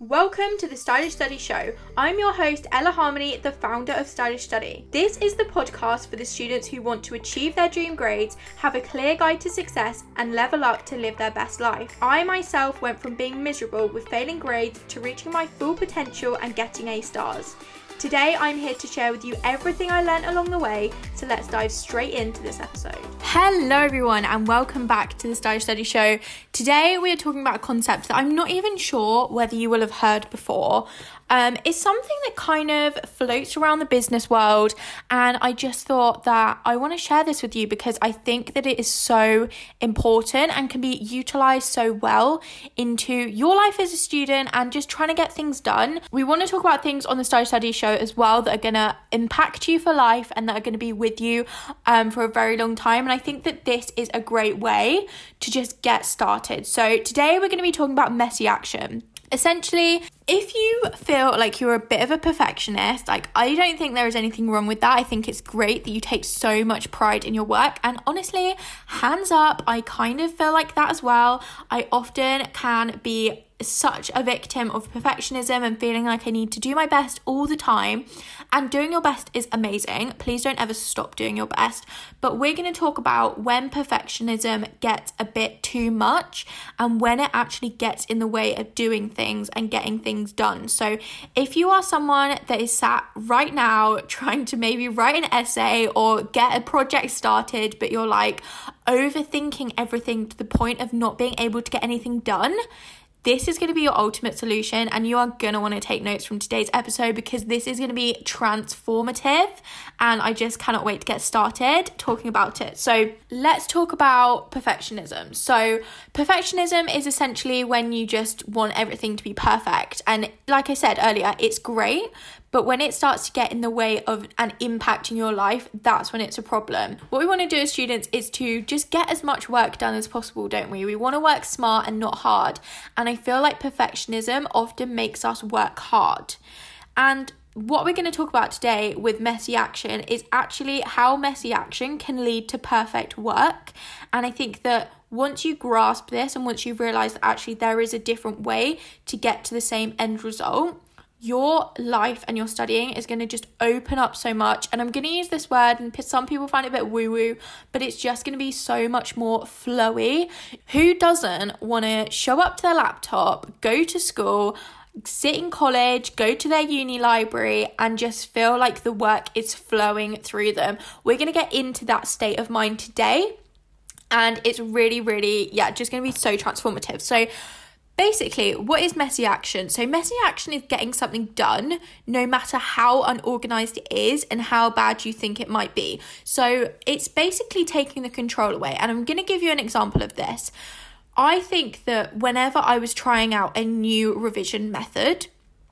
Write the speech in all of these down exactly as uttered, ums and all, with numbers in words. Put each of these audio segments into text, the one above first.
Welcome to the Stylish Study Show. I'm your host, Ella Harmony, the founder of Stylish Study. This is the podcast for the students who want to achieve their dream grades, have a clear guide to success, and level up to live their best life. I myself went from being miserable with failing grades to reaching my full potential and getting A stars. Today, I'm here to share with you everything I learned along the way, so let's dive straight into this episode. Hello everyone, and welcome back to the Stylish Study Show. Today, we are talking about a concept that I'm not even sure whether you will have heard before. Um, it's something that kind of floats around the business world, and I just thought that I want to share this with you because I think that it is so important and can be utilized so well into your life as a student and just trying to get things done. We want to talk about things on the Stylish Study Show as well that are going to impact you for life and that are going to be with you um, for a very long time, and I think that this is a great way to just get started. So today we're going to be talking about messy action. Essentially, if you feel like you're a bit of a perfectionist, like I don't think there is anything wrong with that. I think it's great that you take so much pride in your work. And honestly, hands up, I kind of feel like that as well. I often can be such a victim of perfectionism and feeling like I need to do my best all the time. And doing your best is amazing. Please don't ever stop doing your best. But we're going to talk about when perfectionism gets a bit too much and when it actually gets in the way of doing things and getting things done. So if you are someone that is sat right now trying to maybe write an essay or get a project started, but you're like overthinking everything to the point of not being able to get anything done, this is going to be your ultimate solution, and you are going to want to take notes from today's episode because this is going to be transformative, and I just cannot wait to get started talking about it. So let's talk about perfectionism. So perfectionism is essentially when you just want everything to be perfect, and like I said earlier, it's great, but when it starts to get in the way of and impacting your life, that's when it's a problem. What we want to do as students is to just get as much work done as possible, don't we? We want to work smart and not hard. And I feel like perfectionism often makes us work hard. And what we're going to talk about today with messy action is actually how messy action can lead to perfect work. And I think that once you grasp this and once you realize that actually there is a different way to get to the same end result, your life and your studying is going to just open up so much. And I'm going to use this word, and some people find it a bit woo-woo, but it's just going to be so much more flowy. Who doesn't want to show up to their laptop, go to school, sit in college, go to their uni library, and just feel like the work is flowing through them? We're going to get into that state of mind today, and it's really, really, yeah, just going to be so transformative. So basically, what is messy action? So messy action is getting something done no matter how unorganized it is and how bad you think it might be. So it's basically taking the control away. And I'm going to give you an example of this. I think that whenever I was trying out a new revision method,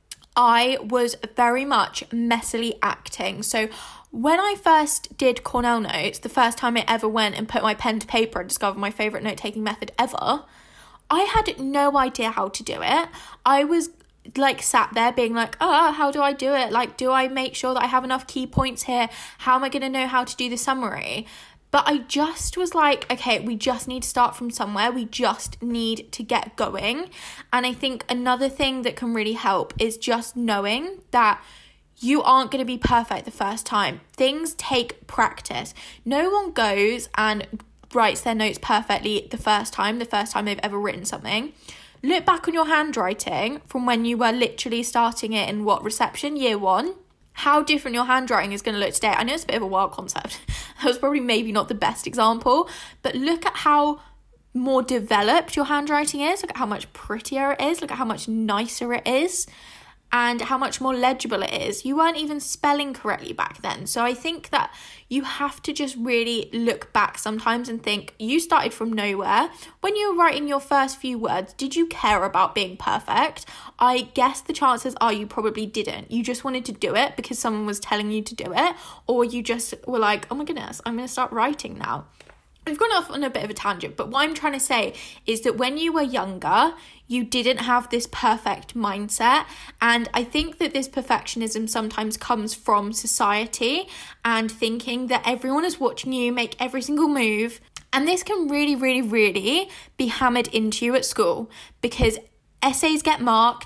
I was very much messily acting. So when I first did Cornell notes, the first time I ever went and put my pen to paper and discovered my favorite note-taking method ever, I had no idea how to do it. I was like sat there being like, oh, how do I do it? Like, do I make sure that I have enough key points here? How am I going to know how to do the summary? But I just was like, okay, we just need to start from somewhere. We just need to get going. And I think another thing that can really help is just knowing that you aren't going to be perfect the first time. Things take practice. No one goes and writes their notes perfectly the first time, the first time they've ever written something. Look back on your handwriting from when you were literally starting it in what, reception, year one. How different your handwriting is going to look today. I know it's a bit of a wild concept. That was probably maybe not the best example, but look at how more developed your handwriting is. Look at how much prettier it is. Look at how much nicer it is. And how much more legible it is. You weren't even spelling correctly back then. So I think that you have to just really look back sometimes and think, you started from nowhere. When you were writing your first few words, did you care about being perfect? I guess the chances are you probably didn't. You just wanted to do it because someone was telling you to do it. Or you just were like, oh my goodness, I'm going to start writing now. We've gone off on a bit of a tangent, but what I'm trying to say is that when you were younger, you didn't have this perfect mindset. And I think that this perfectionism sometimes comes from society and thinking that everyone is watching you make every single move. And this can really, really, really be hammered into you at school because essays get marked,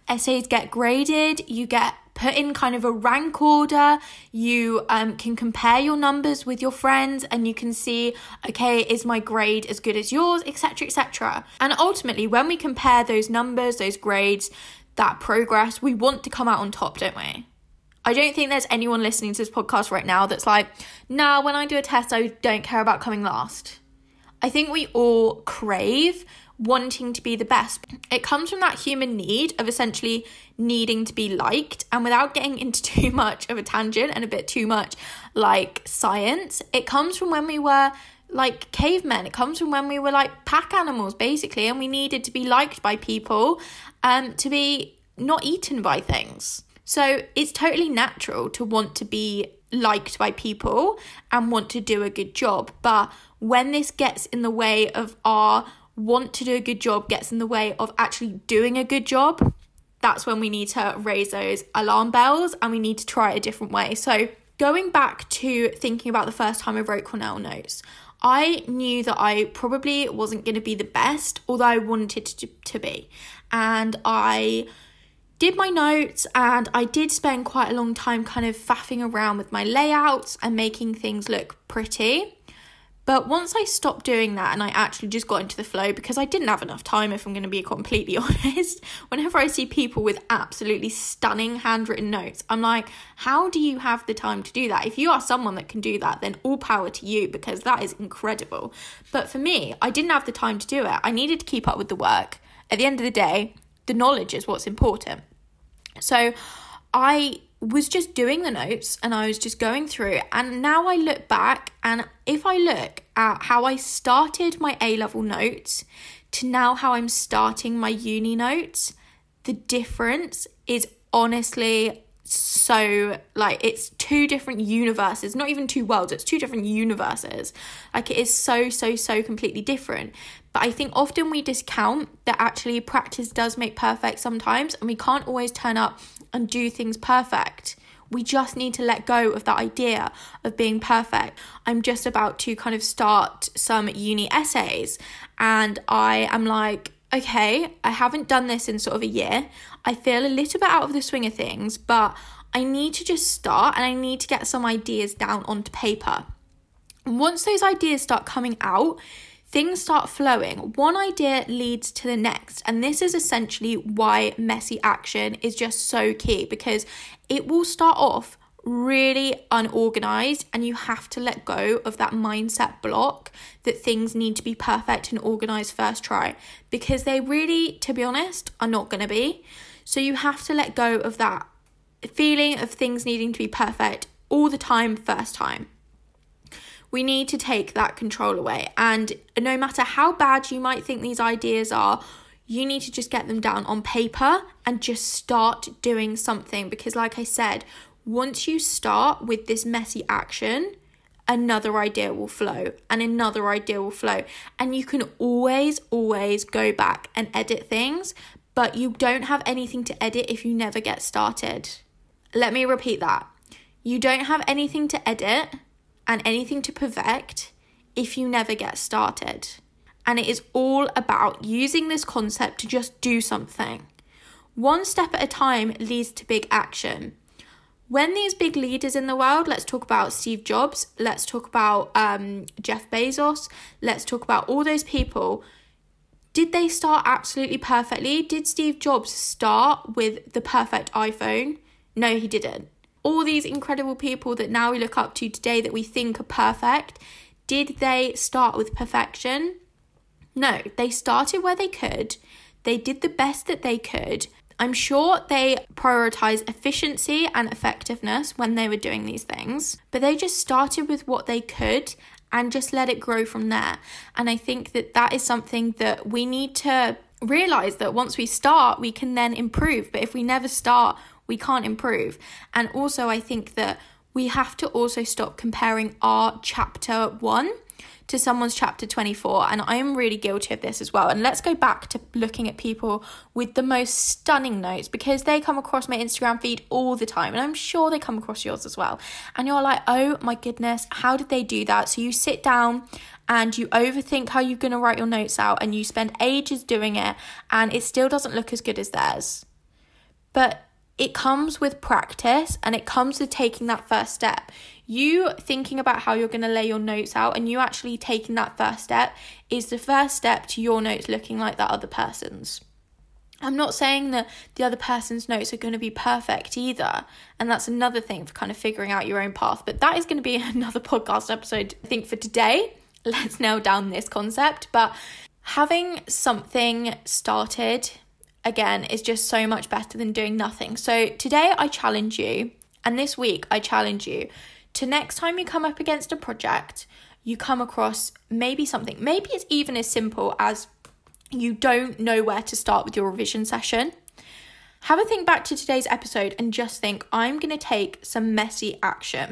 essays get graded, you get put in kind of a rank order, you um, can compare your numbers with your friends and you can see, okay, is my grade as good as yours, etc, et cetera. And ultimately, when we compare those numbers, those grades, that progress, we want to come out on top, don't we? I don't think there's anyone listening to this podcast right now that's like, nah, when I do a test, I don't care about coming last. I think we all crave wanting to be the best. It comes from that human need of essentially needing to be liked. And without getting into too much of a tangent and a bit too much like science, it comes from when we were like cavemen. It comes from when we were like pack animals, basically, and we needed to be liked by people, um, to be not eaten by things. So it's totally natural to want to be liked by people and want to do a good job. But when this gets in the way of our want to do a good job, gets in the way of actually doing a good job, that's when we need to raise those alarm bells and we need to try it a different way. So going back to thinking about the first time I wrote Cornell notes, I knew that I probably wasn't going to be the best, although I wanted to, to be. And I did my notes and I did spend quite a long time kind of faffing around with my layouts and making things look pretty. But once I stopped doing that and I actually just got into the flow, because I didn't have enough time, if I'm going to be completely honest, whenever I see people with absolutely stunning handwritten notes, I'm like, how do you have the time to do that? If you are someone that can do that, then all power to you, because that is incredible. But for me, I didn't have the time to do it. I needed to keep up with the work. At the end of the day, the knowledge is what's important. So I was just doing the notes and I was just going through, and now I look back, and if I look at how I started my A-level notes to now how I'm starting my uni notes, the difference is honestly so, like, it's two different universes, not even two worlds, it's two different universes. Like, it is so, so, so completely different. But I think often we discount that actually practice does make perfect sometimes, and we can't always turn up and do things perfect. We just need to let go of that idea of being perfect. I'm just about to kind of start some uni essays, and I am like, okay, I haven't done this in sort of a year. I feel a little bit out of the swing of things, but I need to just start and I need to get some ideas down onto paper. And once those ideas start coming out, things start flowing. One idea leads to the next. And this is essentially why messy action is just so key, because it will start off really unorganized and you have to let go of that mindset block that things need to be perfect and organized first try, because they really, to be honest, are not going to be. So you have to let go of that feeling of things needing to be perfect all the time first time. We need to take that control away, and no matter how bad you might think these ideas are, you need to just get them down on paper and just start doing something, because like I said, once you start with this messy action, another idea will flow and another idea will flow. And you can always, always go back and edit things, but you don't have anything to edit if you never get started. Let me repeat that. You don't have anything to edit and anything to perfect if you never get started. And it is all about using this concept to just do something. One step at a time leads to big action. When these big leaders in the world, let's talk about Steve Jobs, let's talk about um, Jeff Bezos, let's talk about all those people, did they start absolutely perfectly? Did Steve Jobs start with the perfect iPhone? No, he didn't. All these incredible people that now we look up to today that we think are perfect, did they start with perfection? No, they started where they could. They did the best that they could. I'm sure they prioritized efficiency and effectiveness when they were doing these things, but they just started with what they could and just let it grow from there. And I think that that is something that we need to realize, that once we start, we can then improve. But if we never start, we can't improve. And also, I think that we have to also stop comparing our chapter one to someone's chapter twenty-four, and I am really guilty of this as well. And let's go back to looking at people with the most stunning notes, because they come across my Instagram feed all the time, and I'm sure they come across yours as well. And you're like, oh my goodness, how did they do that? So you sit down and you overthink how you're going to write your notes out, and you spend ages doing it, and it still doesn't look as good as theirs. but it comes with practice and it comes with taking that first step. You thinking about how you're going to lay your notes out and you actually taking that first step is the first step to your notes looking like that other person's. I'm not saying that the other person's notes are going to be perfect either. And that's another thing for kind of figuring out your own path. But that is going to be another podcast episode, I think, for today. Let's nail down this concept. But having something started, again, is just so much better than doing nothing. So today I challenge you, and this week I challenge you to next time you come up against a project, you come across maybe something. Maybe it's even as simple as you don't know where to start with your revision session. Have a think back to today's episode and just think, I'm going to take some messy action.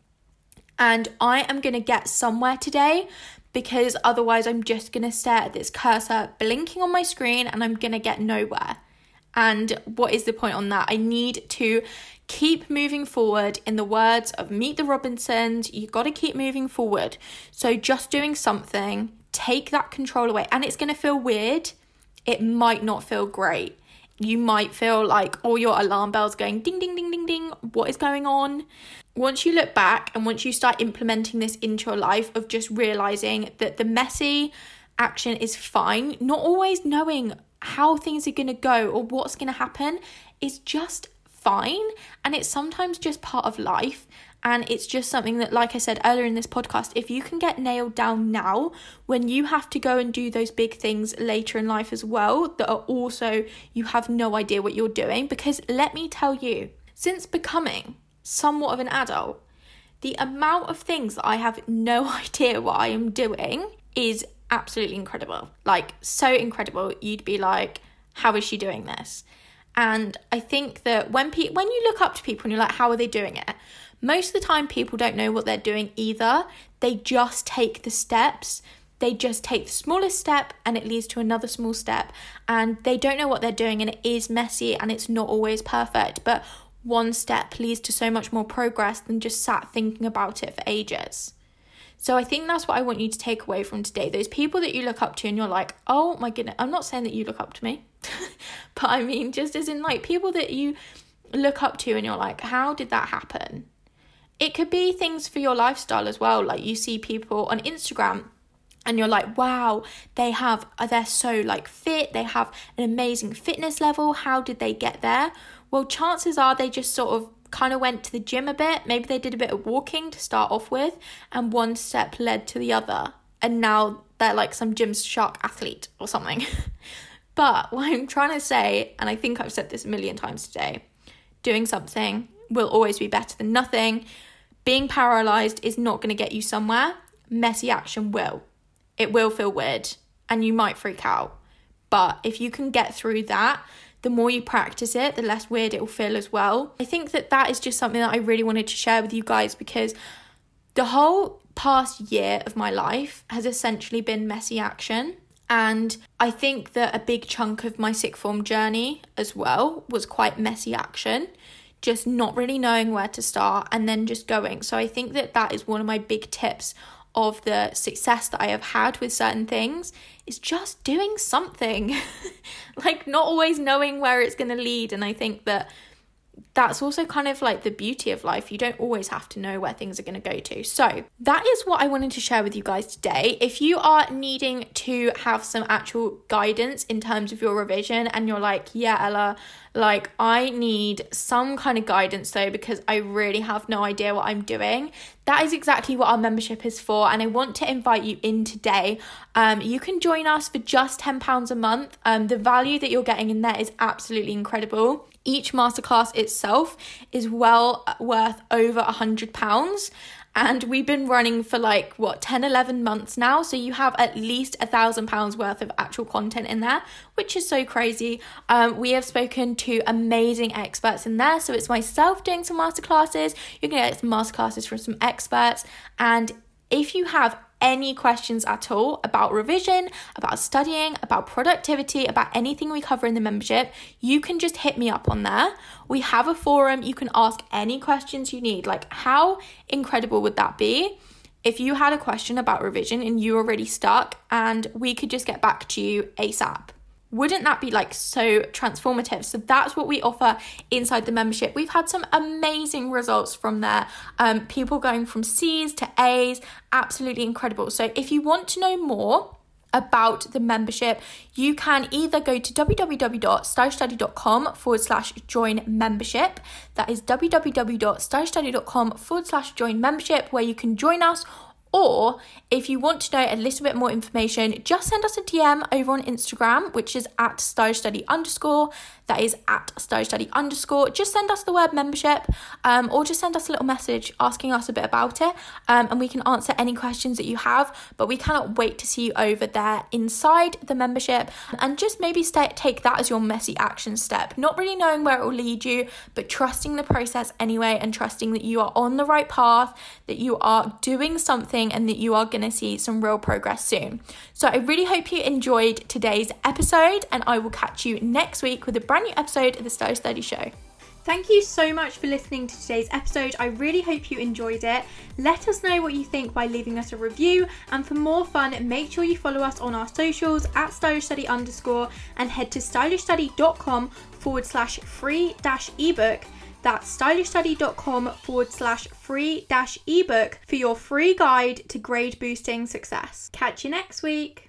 And I am going to get somewhere today, because otherwise I'm just going to stare at this cursor blinking on my screen and I'm going to get nowhere. And what is the point on that? I need to keep moving forward. In the words of Meet the Robinsons, you got to keep moving forward. So just doing something, take that control away. And it's going to feel weird. It might not feel great. You might feel like all your alarm bells going ding, ding, ding, ding, ding. What is going on? Once you look back and once you start implementing this into your life of just realizing that the messy action is fine, not always knowing how things are going to go or what's going to happen is just fine. And it's sometimes just part of life. And it's just something that, like I said earlier in this podcast, if you can get nailed down now, when you have to go and do those big things later in life as well, that are also, you have no idea what you're doing. Because let me tell you, since becoming somewhat of an adult, the amount of things that I have no idea what I am doing is absolutely incredible. Like, so incredible. You'd be like, how is she doing this? And I think that when pe- when you look up to people and you're like, how are they doing it? Most of the time people don't know what they're doing either. They just take the steps. They just take the smallest step and it leads to another small step. And they don't know what they're doing and it is messy and it's not always perfect. But one step leads to so much more progress than just sat thinking about it for ages. So I think that's what I want you to take away from today. Those people that you look up to and you're like, oh my goodness. I'm not saying that you look up to me. But I mean, just as in like people that you look up to and you're like, how did that happen? It could be things for your lifestyle as well. Like you see people on Instagram and you're like, wow, they have, they're so like fit. They have an amazing fitness level. How did they get there? Well, chances are they just sort of kind of went to the gym a bit. Maybe they did a bit of walking to start off with and one step led to the other. And now they're like some Gymshark athlete or something. But what I'm trying to say, and I think I've said this a million times today, doing something will always be better than nothing. Being paralyzed is not going to get you somewhere. Messy action will. It will feel weird and you might freak out. But if you can get through that, the more you practice it, the less weird it will feel as well. I think that that is just something that I really wanted to share with you guys, because the whole past year of my life has essentially been messy action. And I think that a big chunk of my sixth form journey as well was quite messy action. Just not really knowing where to start and then just going. So I think that that is one of my big tips of the success that I have had with certain things, is just doing something. Like not always knowing where it's going to lead. And I think that that's also kind of like the beauty of life. You don't always have to know where things are going to go to. So that is what I wanted to share with you guys today. If you are needing to have some actual guidance in terms of your revision and you're like, yeah, Ella, like I need some kind of guidance though, because I really have no idea what I'm doing, that is exactly what our membership is for. And I want to invite you in today. Um, you can join us for just ten pounds a month. Um, the value that you're getting in there is absolutely incredible. Each masterclass itself is well worth over one hundred pounds. And we've been running for like, what, ten, eleven months now. So you have at least a thousand pounds worth of actual content in there, which is so crazy. Um, we have spoken to amazing experts in there. So it's myself doing some masterclasses. You're going to get some masterclasses from some experts. And if you have any questions at all about revision, about studying, about productivity, about anything we cover in the membership, you can just hit me up on there. We have a forum. You can ask any questions you need. Like, how incredible would that be if you had a question about revision and you were really stuck and we could just get back to you ASAP? Wouldn't that be like so transformative? So that's what we offer inside the membership. We've had some amazing results from there. Um, people going from C's to A's, absolutely incredible. So if you want to know more about the membership, you can either go to www.stylishstudy.com forward slash join membership. That is www.stylishstudy.com forward slash join membership, where you can join us. Or if you want to know a little bit more information, just send us a D M over on Instagram, which is at stylishstudy underscore. That is at stylishstudy underscore. Just send us the word membership, um, or just send us a little message asking us a bit about it, um, and we can answer any questions that you have. But we cannot wait to see you over there inside the membership, and just maybe stay, take that as your messy action step. Not really knowing where it will lead you, but trusting the process anyway, and trusting that you are on the right path, that you are doing something, and that you are going to see some real progress soon. So I really hope you enjoyed today's episode, and I will catch you next week with a brand new episode of the Stylish Study Show. Thank you so much for listening to today's episode. I really hope you enjoyed it. Let us know what you think by leaving us a review, and for more fun, make sure you follow us on our socials at stylishstudy underscore, and head to stylishstudy.com forward slash free dash ebook. That's stylishstudy.com forward slash free dash ebook for your free guide to grade boosting success. Catch you next week.